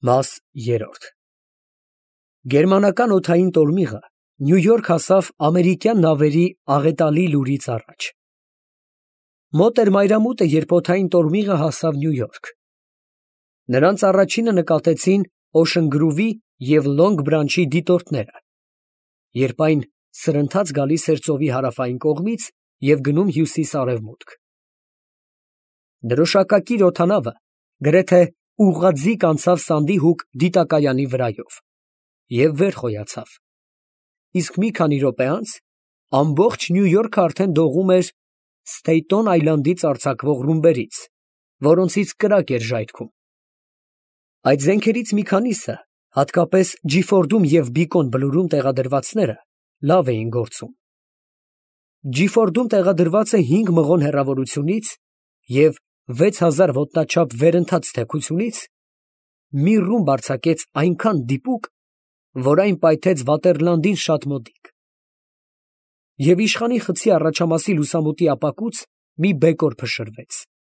Մաս 3 Գերմանական օդային տորմիղը Նյու Յորք հասավ ամերիկյան նավերի աղետալի լուրից առաջ։ Մոտ էր մայրամուտը, երբ օդային տորմիղը հասավ Նյու Յորք։ Նրանց առաջինը նկատեցին Օշեն Գրուվի և Լոնգ Բրանչի դիտորդները, երբ այն սրընթաց գալիս էր ծովի հարավային կողմից և գնում հյուսիս֊արևմուտք։ Դրոշակակիր օդանավը գրեթե ուղղաձիգ անցավ Սանդի Հուք դիտակայանի վրայով և վեր խոյացավ, իսկ մի քանի րոպե անց ամբողջ Նյու Յորքը արդեն դողում էր Ստեյթոն Այլանդից արձակվող ռումբերից, որոնցից կրակ էր ժայթքում։ Այդ զենքերից մի քանիսը, հատկապես Ջիֆորդում և Բիկոն բլուրում տեղադրվածները, լավ էին գործում։ Ջիֆորդում տեղադրվածը 5 մղոն հեռավորությունից և 6000 ոտնաչափ վերընթաց թեքությունից մի ռումբ արձակեց այնքան դիպուկ, որ այն պայթեց Վատերլանդին շատ մոտիկ։ Եվ իշխանի խցի առաջամասի լուսամուտի ապակուց մի բեկոր փշրվեց։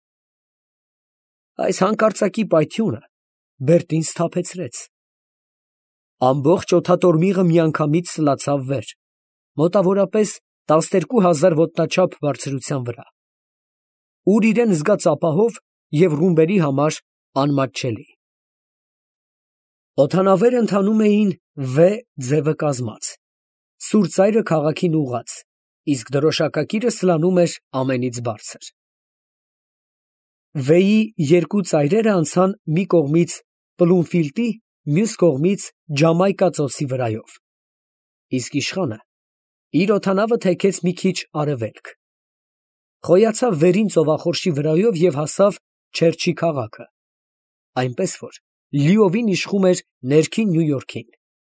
Այս հանկարծակի պայթյունը Բերտին սթափեցրեց։ Ամբողջ օդատորմիղը միանգամից սլացավ վեր, մոտավորապես 12000 ոտնաչափ բարձրության վրա, ուր իրեն զգաց ապահով և ռումբերի համար անմատչելի։ Օդանավերը ընթանում էին V ձևը կազմած, սուր ծայրը քաղաքին ուղղած, իսկ դրոշակակիրը սլանում էր ամենից բարձր։ V-ի երկու ծայրերը անցան մի կողմից Պլումֆիլդի, մյուս կողմից Ջամայկա ծոցի վրայով, իսկ իշխանը իր օդանավը թեքեց մի քիչ արևելք, խոյացավ վերին ծովախորշի վրայով և հասավ Չերչի քաղաքը, այնպես որ լիովին իշխում էր ներքին Նյու Յորքին։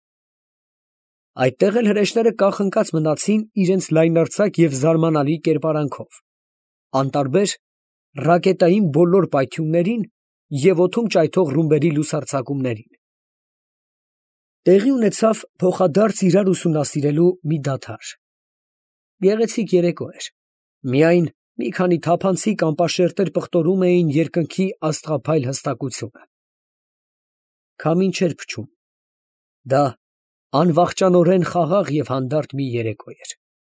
Այդտեղ էլ հրեշները կախ ընկած մնացին իրենց լայնարձակ և զարմանալի կերպարանքով, անտարբեր ռակետային բոլոր պայթյուններին և օդում ճայթող ռումբերի լուսարձակումներին։ Տեղի ունեցավ փոխադարձ իրար ուսումնասիրելու մի դադար։ Գեղեցիկ երեկո էր, միայն մի քանի թափանցիկ ամպաշերտեր պղտորում էին երկնքի աստղափայլ հստակությունը։ Քամին չէր փչում։ Դա անվախճանորեն խաղաղ և հանդարտ մի երեկո էր։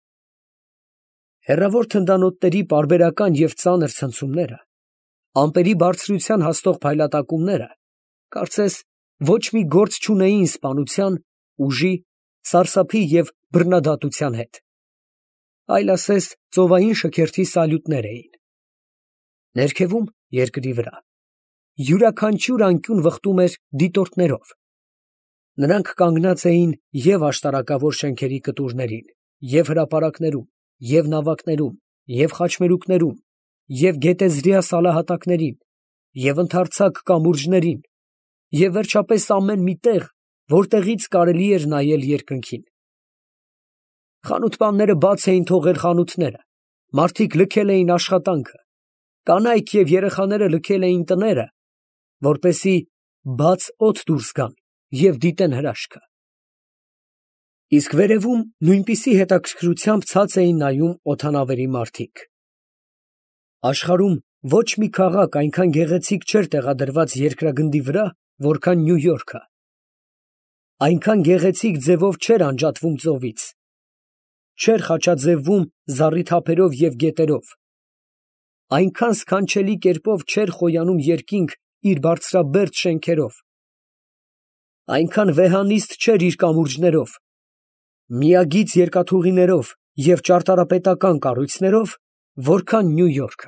Հեռավոր թնդանոթների պարբերական և ծանր ցնցումները, ամպերի բարձրության հասնող փայլատակումները, կարծես ոչ մի գործ չունեին սպանության, ուժի, սարսափի և բռնադատության հետ, այլ ասես ծովային շքերթի սալյուտներ էին։ Ներքևում, երկրի վրա, յուրաքանչյուր անկյուն վխտում էր դիտորդներով։ Նրանք կանգնած էին և աշտարակավոր շենքերի կտուրներին, և հրապարակներում, և նավակներում, և խաչմերուկներում, և գետեզրյա սալահատակներին, և ընդարձակ կամուրջներին, և վերջապես ամեն մի տեղ, որտեղից կարելի էր նայել երկնքին։ Խանութպանները բաց էին թողել խանութները, մարդիկ լքել էին աշխատանքը, կանայք և երեխաները լքել էին տները, որպեսզի բաց օդ դուրս գան և դիտեն հրաշքը։ Իսկ վերևում նույնպիսի հետաքրքրությամբ ցած էին նայում օդանավերի մարդիկ։ Աշխարհում ոչ մի քաղաք այնքան գեղեցիկ չէր տեղադրված երկրագնդի վրա, որքան Նյու Յորքը, այնքան գեղեցիկ ձևով չէր անջատվում ծովից, չէր խաչաձևվում զառիթափերով և գետերով, այնքան սքանչելի կերպով չէր խոյանում երկինք իր բարձրաբերդ շենքերով, այնքան վեհանիստ չէր իր կամուրջներով, միագիծ երկաթուղիներով և ճարտարապետական կառույցներով, որքան Նյու Յորքը։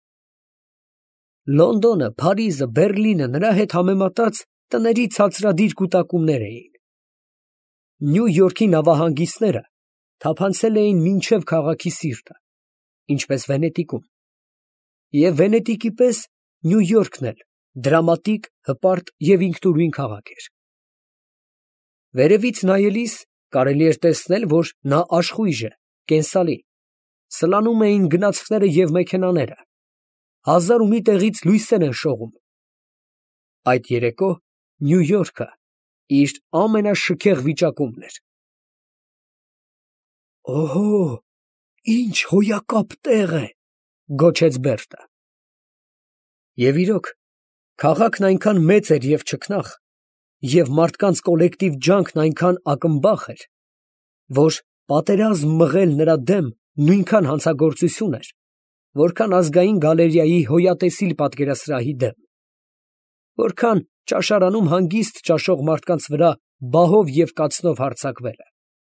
Լոնդոնը, Փարիզը, Բերլինը նրա հետ համեմատած տների ցածրադիր կուտակումներ էին։ Նյու Յորքի նավահանգիստները թափանցել էին մինչև քաղաքի սիրտը, ինչպես Վենետիկում, և Վենետիկի պես Նյու Յորքն էլ դրամատիկ, հպարտ և ինքնուրույն քաղաք էր։ Վերևից նայելիս կարելի էր տեսնել, որ նա աշխույժ է, կենսալի, սլանում էին գնացքները և մեքենաները, հազար ու մի տեղից լույսեր են շողում։ Այդ երեկո Նյու Յորքը իր ամենաշքեղ վիճակումն էր։ «Օհո, ինչ հոյակապ տեղ է», ֊ գոչեց Բերտը։ Եվ իրոք, քաղաքն այնքան մեծ էր և չքնաղ, և մարդկանց կոլեկտիվ ջանքն այնքան ակնբախ էր, որ պատերազմ մղել նրա դեմ նույնքան հանցագործություն էր, որքան ազգային գալերեայի հոյատեսիլ պատկերասրահի դեմ, որքան ճաշարանում հանգիստ ճաշող մարդկանց վրա բահով և կացնով հարձակվելը։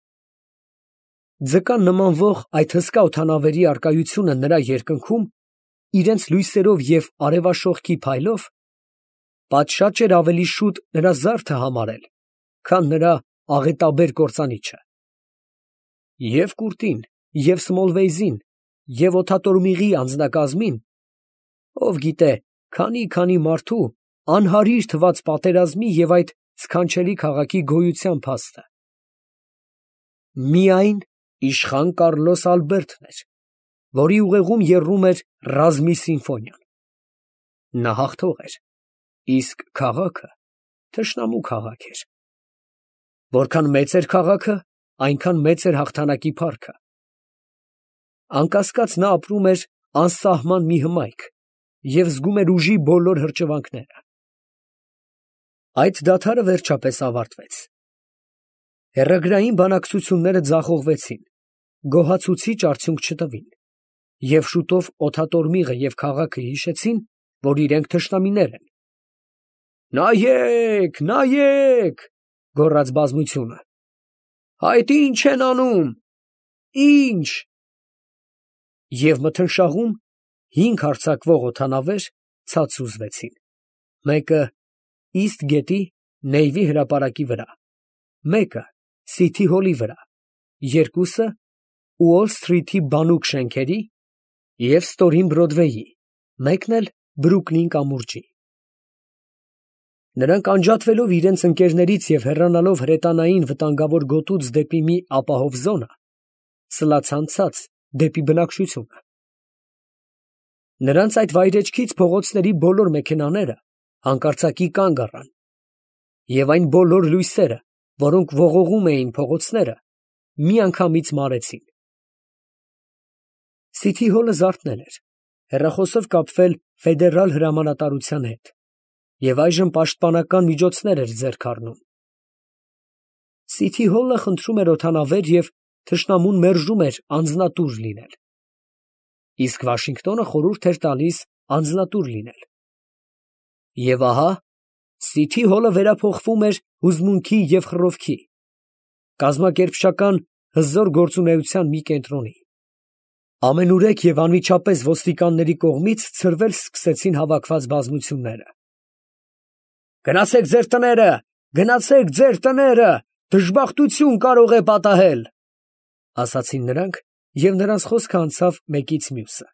Ձկան նմանվող այդ հսկա օդանավերի առկայությունը նրա երկնքում, իրենց լույսերով և արևաշողքի փայլով, պատշաճ էր ավելի շուտ նրա զարդը համարել, քան նրա աղետաբեր կործանիչը։ Եվ Կուրտին, և Սմոլվեյզին, և օդատորմիղի անձնակազմին, ով գիտե, քանի մարդու անհարիր թված պատերազմի և այդ սքանչելի քաղաքի գոյության փաստը։ Միայն իշխան Կառլոս Ալբերտն էր, որի ուղեղում եռում էր ռազմի սիմֆոնիան։ Նա հաղթող էր, իսկ քաղաքը թշնամու քաղաք էր։ Որքան մեծ էր քաղաքը, այնքան մեծ էր հաղթանակի փառքը։ Անկասկած նա ապրում էր անսահման մի հմայք և զգում էր ուժի բոլոր հրճվանքները։ Այդ դադարը վերջապես ավարտվեց։ Հեռագրային բանակցությունները ձախողվեցին, գոհացուցիչ արդյունք չտվին, և շուտով օդատորմիղը և քաղաքը հիշեցին, որ իրենք թշնամիներ են։ «Նայեք, նայեք!» գոռաց բազմությունը։ «Այդ ի՞նչ են անում, ի՞նչ»։ Եվ մթնշաղում 5 հարձակվող օդանավեր ցած սուզվեցին, մեկը Իսթ գետի Նեյվի հրապարակի վրա, մեկը Սիթի հոլի վրա, երկուսը Ուոլ Սթրիթի բանուկ շենքերի և ստորին Բրոդվեյի, մեկն էլ Բրուքլին կամուրջի։ Նրանք անջատվելով իրենց ընկերներից և հեռանալով հրետանային վտանգավոր գոտուց դեպի մի ապահով զոնա, սլացան ցած դեպի բնակչությունը։ Նրանց այդ վայրէջքից փողոցների բոլոր մեքենաները հանկարծակի կանգ առան, և այն բոլոր լույսերը, որոնք ողողում էին փողոցները, միանգամից մարեցին։ Սիթի հոլը զարթնել էր, հեռախոսով կապվել ֆեդերալ հրամանատարության հետ, և այժմ պաշտպանական միջոցներ էր ձեռք առնում։ Սիթի հոլը խնդրում էր օդանավեր և թշնամուն մերժում էր անձնատուր լինել, իսկ Վաշինգտոնը խորհուրդ էր տալիս անձնատուր լինել։ Եվ ահա Սիթի հոլը վերափոխվում էր հուզմունքի և խռովքի, կազմակերպչական հզոր գործունեության մի կենտրոնի։ Ամենուրեք և անմիջապես ոստիկանների կողմից ցրվել սկսեցին հավաքված բազմությունները։ «Գնացեք ձեր տները, գնացեք ձեր տները, դժբախտություն կարող է պատահել», ասացին նրանք, և նրանց խոսքը անցավ մեկից մյուսը։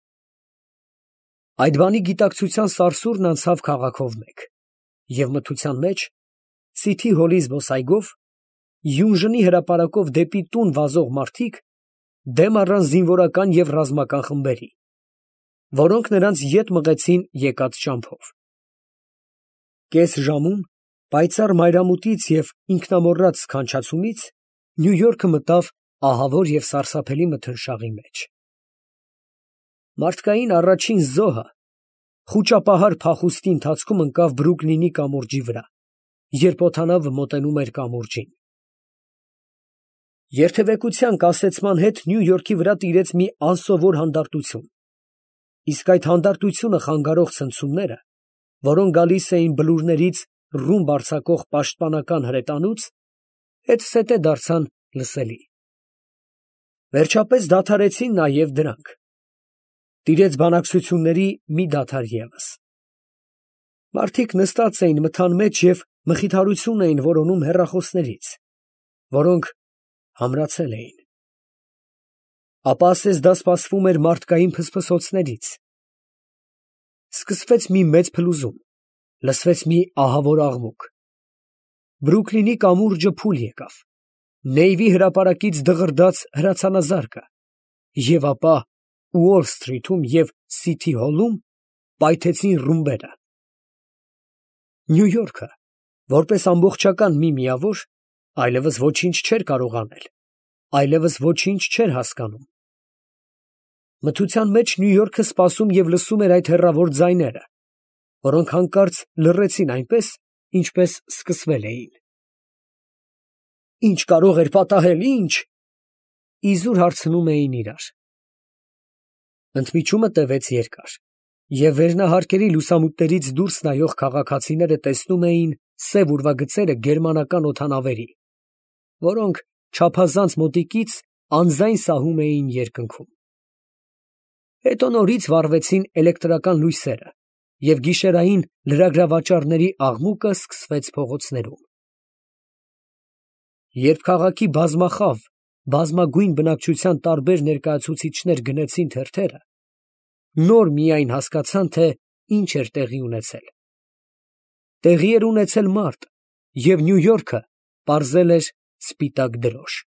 Այդ բանի գիտակցության սարսուռն անցավ քաղաքով մեկ, և մթության մեջ, Սիթի հոլի զբոսայգով, Յունժնի հրապարակով դեպի տուն վազող մարդիկ դեմ առան զինվորական և ռազմական խմբերի, որոնք նրանց ետ մղեցին եկած ճամփով։ Կես ժամում պայծառ մայրամուտից և ինքնամոռաց սքանչացումից Նյու Յորքը մտավ ահավոր և սարսափելի մթնշաղի մեջ։ Մարդկային առաջին զոհը խուճապահար փախուստի ընթացքում ընկավ Բրուքլինի կամուրջի վրա, երբ օդանավը մոտենում էր կամուրջին։ Երթևեկության կասեցման հետ Նյու Յորքի վրա տիրեց մի անսովոր հանդարտություն, իսկ այդ հանդարտությունը խանգարող ցնցումները, որոնք գալիս էին բլուրներից ռումբ արձակող պաշտպանական հրետանուց, հետզհետե դարձան լսելի։ Վերջապես դադարեցին նաև դրանք։ Տիրեց բանակցությունների մի դադար ևս։ Մարդիկ նստած էին մթան մեջ և մխիթարություն էին որոնում հեռախոսներից, որոնք համրացել էին։ Ապա ասես դա սպասվում էր մարդկային фսֆսոցներից։ Սկսվեց մի մեծ փլուզում, լսվեց մի ահավոր աղմուկ։ Բրուքլինի կամուրջը փուլ եկավ, Նեյվի հրապարակից դղրդաց հրացանազարկը, և ապա Ուոլ Սթրիթում և Սիթի հոլում պայթեցին ռումբերը։ Նյու Յորքը, որպես ամբողջական մի միավոր, այլևս ոչինչ չէր կարող անել, այլևս ոչինչ չէր հասկանում։ Մթության մեջ Նյու Յորքը սպասում և լսում էր այդ հեռավոր ձայները, որոնք հանկարծ լռեցին այնպես, ինչպես սկսվել էին։ Ինչ կարող էր պատահել, ինչ։ Իզուր հարցնում էին իրար։ Ընդմիջումը տևեց երկար, և վերնահարկերի լուսամուտներից դուրս նայող քաղաքացիները տեսնում էին սև ուրվագծերը գերմանական օդանավերի, որոնք չափազանց մոտիկից անձայն սահում էին երկնքում։ Հետո նորից վառվեցին էլեկտրական լույսերը, և գիշերային լրագրավաճառների աղմուկը սկսվեց փողոցներում։ Երբ քաղաքի բազմախավ, բազմագույն բնակչության տարբեր ներկայացուցիչներ գնեցին թերթերը, նոր միայն հասկացան, թե ինչ էր տեղի ունեցել։ Տեղի էր ունեցել մարդ, և Նյու Յորքը պարզել էր սպիտակ դրոշ։